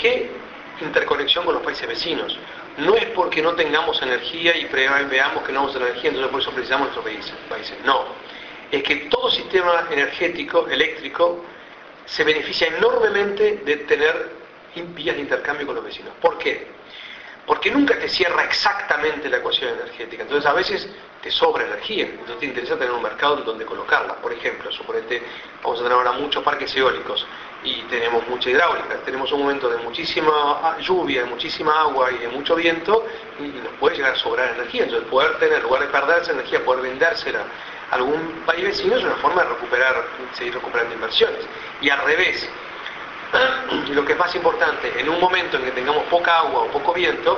qué interconexión con los países vecinos? No es porque no tengamos energía y veamos que no vamos a tener energía, entonces por eso precisamos nuestros países. No. Es que todo sistema energético, eléctrico, se beneficia enormemente de tener vías de intercambio con los vecinos. ¿Por qué? Porque nunca te cierra exactamente la ecuación energética. Entonces a veces te sobra energía, entonces te interesa tener un mercado en donde colocarla. Por ejemplo, suponete, vamos a tener ahora muchos parques eólicos y tenemos mucha hidráulica, tenemos un momento de muchísima lluvia, de muchísima agua y de mucho viento, y nos puede llegar a sobrar energía. Entonces poder tener, en lugar de perder esa energía, poder vendérsela a algún país vecino es una forma de seguir recuperando inversiones. Y al revés, lo que es más importante, en un momento en que tengamos poca agua o poco viento,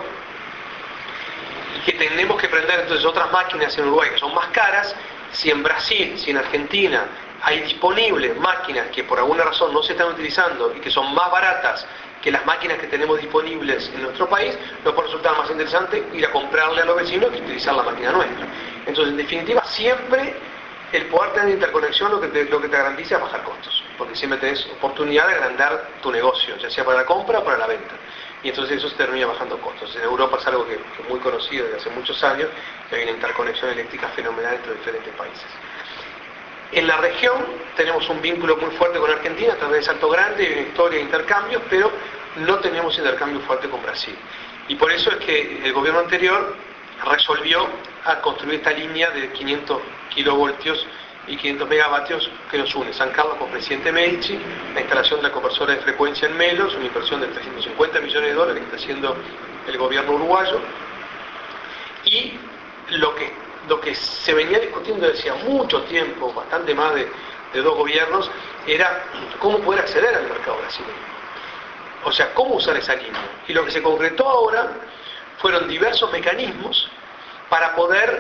y que tenemos que prender entonces otras máquinas en Uruguay que son más caras, si en Brasil, si en Argentina hay disponibles máquinas que por alguna razón no se están utilizando y que son más baratas que las máquinas que tenemos disponibles en nuestro país, nos puede resultar más interesante ir a comprarle a los vecinos que utilizar la máquina nuestra. Entonces, en definitiva, siempre el poder tener interconexión lo que te garantiza es bajar costos, porque siempre tenés oportunidad de agrandar tu negocio, ya sea para la compra o para la venta. Y entonces eso se termina bajando costos. En Europa es algo que es muy conocido desde hace muchos años, que hay una interconexión eléctrica fenomenal entre diferentes países. En la región tenemos un vínculo muy fuerte con Argentina, a través de Salto Grande, hay una historia de intercambios, pero no tenemos intercambio fuerte con Brasil. Y por eso es que el gobierno anterior resolvió a construir esta línea de 500 kilovoltios y 500 megavatios que nos une San Carlos con Presidente Medici, la instalación de la conversora de frecuencia en Melos, una inversión de $350 millones que está haciendo el gobierno uruguayo, y lo que se venía discutiendo desde hacía mucho tiempo, bastante más de 2 gobiernos, era cómo poder acceder al mercado brasileño. O sea, cómo usar esa línea. Y lo que se concretó ahora fueron diversos mecanismos para poder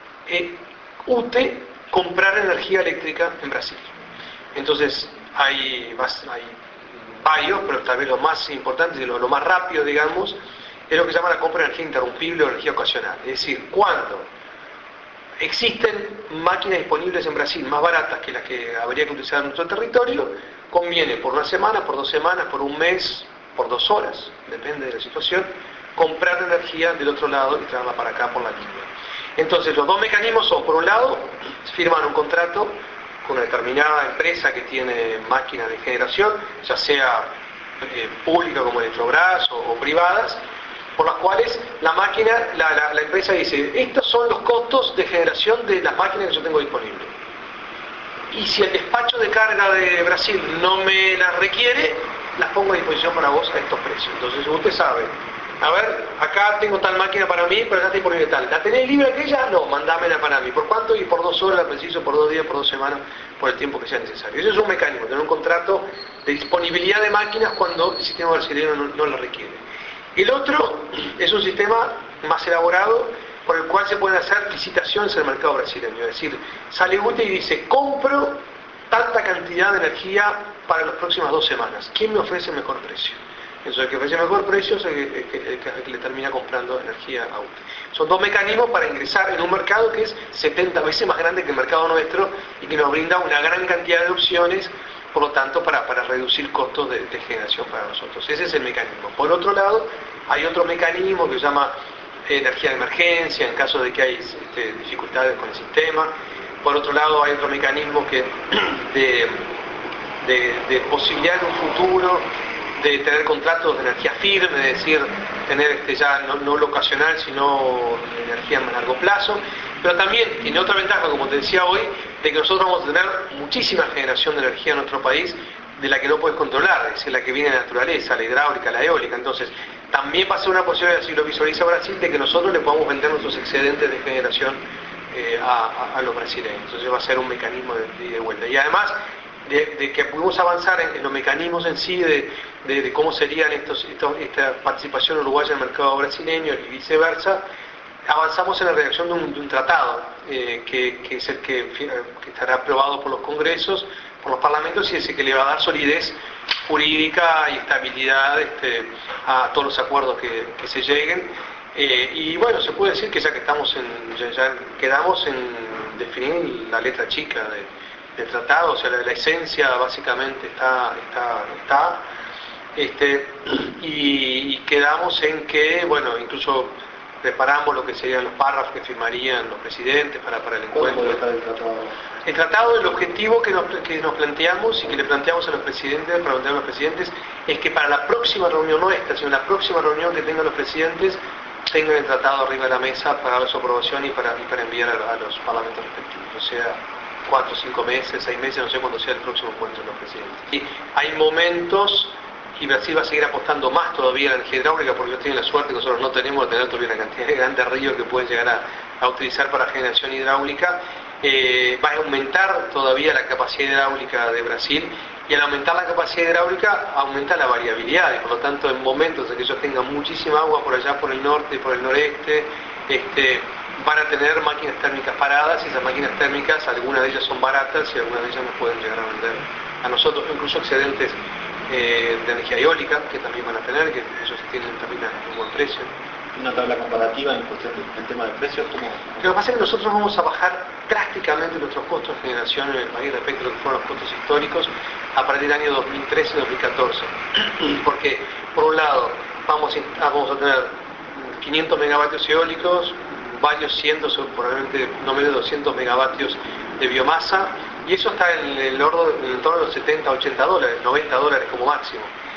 UTE comprar energía eléctrica en Brasil. Entonces hay varios, pero tal vez lo más importante y lo más rápido, digamos, es lo que se llama la compra de energía interrumpible o energía ocasional. Es decir, cuando existen máquinas disponibles en Brasil más baratas que las que habría que utilizar en nuestro territorio, conviene por una semana, por 2 semanas, por un mes, por 2 horas, depende de la situación, comprar energía del otro lado y traerla para acá por la línea. Entonces los 2 mecanismos son, por un lado, firman un contrato con una determinada empresa que tiene máquinas de generación, ya sea pública como Electrobras o privadas, por las cuales la máquina, la empresa dice, estos son los costos de generación de las máquinas que yo tengo disponibles. Y si el despacho de carga de Brasil no me las requiere, las pongo a disposición para vos a estos precios. Entonces usted sabe, a ver, acá tengo tal máquina para mí, pero acá está disponible tal. ¿La tenés libre aquella? No, mandámela para mí. ¿Por cuánto? Y por 2 horas la preciso, por 2 días, por 2 semanas, por el tiempo que sea necesario. Ese es un mecanismo, tener un contrato de disponibilidad de máquinas cuando el sistema brasileño no la requiere. El otro es un sistema más elaborado por el cual se pueden hacer licitaciones en el mercado brasileño. Es decir, sale UTE y dice, compro tanta cantidad de energía para las próximas 2 semanas. ¿Quién me ofrece el mejor precio? Entonces el que ofrece el mejor precio es el que le termina comprando energía a UTE. Son 2 mecanismos para ingresar en un mercado que es 70 veces más grande que el mercado nuestro y que nos brinda una gran cantidad de opciones, por lo tanto, para reducir costos de generación para nosotros. Ese es el mecanismo. Por otro lado, hay otro mecanismo que se llama energía de emergencia, en caso de que hay dificultades con el sistema. Por otro lado, hay otro mecanismo que de posibilidad en un futuro de tener contratos de energía firme, es decir, tener ya no lo ocasional, sino energía a más largo plazo. Pero también tiene otra ventaja, como te decía hoy, de que nosotros vamos a tener muchísima generación de energía en nuestro país de la que no puedes controlar, es decir, la que viene de la naturaleza, la hidráulica, la eólica. Entonces, también va a ser una posibilidad, si lo visualiza Brasil, de que nosotros le podamos vender nuestros excedentes de generación a los brasileños. Entonces va a ser un mecanismo de vuelta. Y además, de que pudimos avanzar en los mecanismos en sí, de cómo serían esta participación uruguaya en el mercado brasileño y viceversa, avanzamos en la redacción de un tratado que es el que estará aprobado por los congresos, por los parlamentos, y es el que le va a dar solidez jurídica y estabilidad a todos los acuerdos que se lleguen. Y bueno, se puede decir que ya quedamos en definir la letra chica del tratado, o sea, la esencia básicamente está. Y quedamos en que, bueno, incluso preparamos lo que serían los párrafos que firmarían los presidentes para el encuentro. ¿Cómo está el tratado? El tratado, el objetivo que nos planteamos y que le planteamos a los presidentes, es que para la próxima reunión, no esta, sino la próxima reunión que tengan los presidentes, tengan el tratado arriba de la mesa para dar su aprobación y para enviar a los parlamentos respectivos. O sea, 4, 5 meses, 6 meses, no sé cuándo sea el próximo encuentro de los presidentes. Y hay momentos, y Brasil va a seguir apostando más todavía a la energía hidráulica, porque ellos tienen la suerte que nosotros no tenemos de tener todavía una cantidad de grandes ríos que pueden llegar a utilizar para generación hidráulica. Va a aumentar todavía la capacidad hidráulica de Brasil, y al aumentar la capacidad hidráulica aumenta la variabilidad, y por lo tanto en momentos en que ellos tengan muchísima agua por allá por el norte y por el noreste, van a tener máquinas térmicas paradas, y esas máquinas térmicas, algunas de ellas son baratas y algunas de ellas nos pueden llegar a vender a nosotros, incluso excedentes de energía eólica que también van a tener, que ellos tienen también a un buen precio. Una tabla comparativa en cuestión del tema de precios, ¿cómo? Lo que pasa es que nosotros vamos a bajar drásticamente nuestros costos de generación en el país respecto a lo que fueron los costos históricos a partir del año 2013 y 2014. Porque, por un lado, vamos a tener 500 megavatios eólicos, varios cientos, probablemente no menos de 200 megavatios de biomasa, y eso está en el entorno de los 70, 80 dólares, 90 dólares como máximo.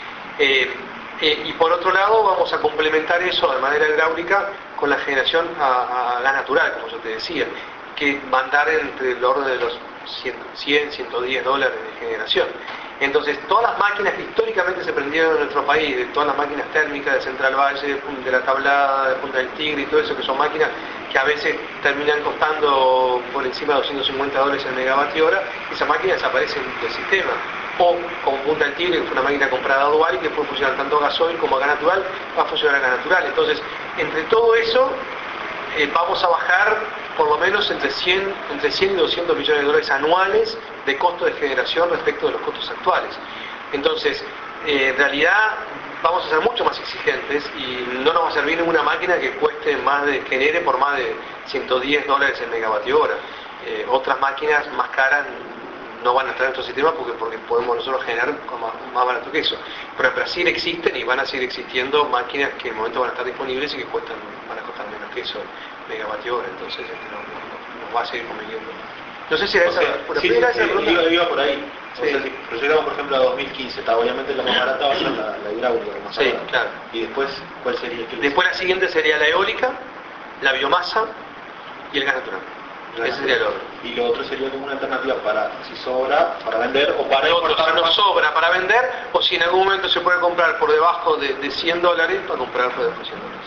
Y por otro lado vamos a complementar eso de manera hidráulica con la generación a gas natural, como yo te decía, que va a andar entre el orden de los 100, 110 dólares de generación. Entonces todas las máquinas que históricamente se prendieron en nuestro país, de todas las máquinas térmicas de Central Valle, de la Tablada, de Punta del Tigre y todo eso, que son máquinas que a veces terminan costando por encima de 250 dólares el megavatio hora, esas máquinas desaparecen del sistema. O como Punta del Tigre, que fue una máquina comprada dual y que puede funcionar tanto a gasoil como a gas natural, va a funcionar a gas natural. Entonces, entre todo eso, vamos a bajar por lo menos entre 100 y 200 millones de dólares anuales de costo de generación respecto de los costos actuales. Entonces, en realidad vamos a ser mucho más exigentes y no nos va a servir ninguna máquina que genere por más de 110 dólares el megavatio hora. Otras máquinas más caras no van a estar en nuestro sistema porque podemos nosotros generar más barato que eso. Pero en Brasil existen y van a seguir existiendo máquinas que en el momento van a estar disponibles y que van a costar menos que eso, megavatio hora. Entonces nos va a seguir conveniendo. No sé si era esa esa pregunta. Iba por ahí. Sí. O sea, si proyectamos por ejemplo a 2015, obviamente la más barata va a ser la hidráulica. La más Sí, barata. claro. Y después, ¿cuál sería? Después la siguiente sería la eólica, la biomasa y el gas natural. Ese sería el orden. Y lo otro sería como una alternativa para, si sobra, para vender o para Si nos sobra para vender, o si en algún momento se puede comprar por debajo de 100 dólares, para comprar por debajo de 100 dólares.